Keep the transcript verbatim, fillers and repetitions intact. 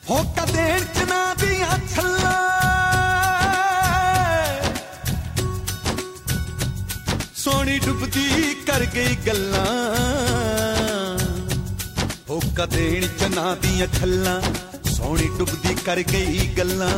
ਹੋਕਾ ਦੇਣ ਚ ਨਾ ਦੀਆਂ ਛੱਲਾਂ ਸੋਹਣੀ ਡੁੱਬਦੀ ਕਰ ਗਈ ਗੱਲਾਂ ਹੋਕਾ ਦੇਣ ਚ ਨਾ ਦੀਆਂ ਛੱਲਾਂ ਸੋਹਣੀ ਡੁੱਬਦੀ ਕਰ ਗਈ ਗੱਲਾਂ